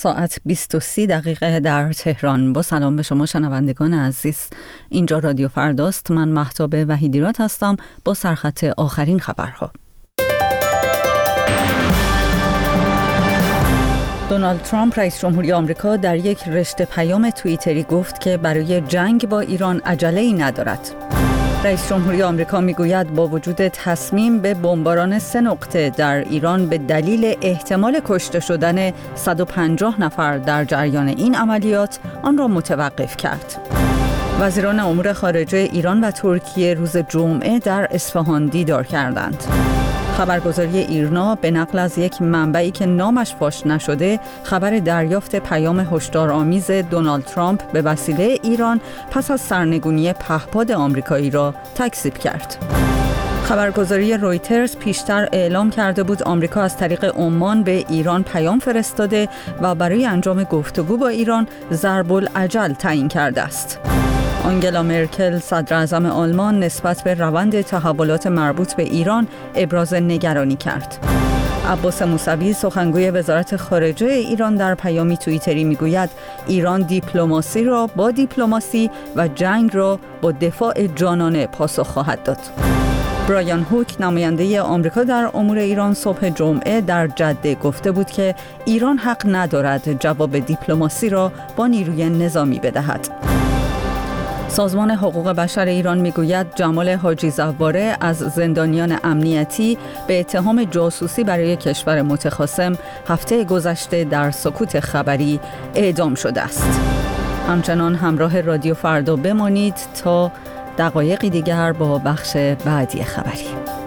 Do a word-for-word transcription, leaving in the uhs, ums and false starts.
ساعت بیست و سه دقیقه در تهران. با سلام به شما شنوندگان عزیز، اینجا رادیو فرداست. من مهتاب وحیدیراد هستم با سرخط آخرین خبرها. دونالد ترامپ رئیس جمهوری آمریکا در یک رشته پیام توییتری گفت که برای جنگ با ایران عجله‌ای ندارد. رئیس جمهوری آمریکا میگوید با وجود تصمیم به بمباران سه نقطه در ایران به دلیل احتمال کشته شدن صد و پنجاه نفر در جریان این عملیات آن را متوقف کرد. وزیران امور خارجه ایران و ترکیه روز جمعه در اصفهان دیدار کردند. خبرگزاری ایرنا به نقل از یک منبعی که نامش فاش نشده خبر دریافت پیام هشدارآمیز دونالد ترامپ به وسیله ایران پس از سرنگونی پهپاد آمریکایی را تکذیب کرد. خبرگزاری رویترز پیشتر اعلام کرده بود آمریکا از طریق عمان به ایران پیام فرستاده و برای انجام گفتگو با ایران ضرب الاجل تعیین کرده است. آنگلا مرکل صدر اعظم آلمان نسبت به روند تحولات مربوط به ایران ابراز نگرانی کرد. عباس موسوی سخنگوی وزارت خارجه ایران در پیامی توییتری میگوید ایران دیپلماسی را با دیپلماسی و جنگ را با دفاع جانانه پاسخ خواهد داد. برایان هوک نماینده آمریکا در امور ایران صبح جمعه در جده گفته بود که ایران حق ندارد جواب دیپلماسی را با نیروی نظامی بدهد. سازمان حقوق بشر ایران میگوید جمال حاجی زواره از زندانیان امنیتی به اتهام جاسوسی برای کشور متخاصم هفته گذشته در سکوت خبری اعدام شده است. همچنان همراه رادیو فردا بمانید تا دقایقی دیگر با بخش بعدی خبری.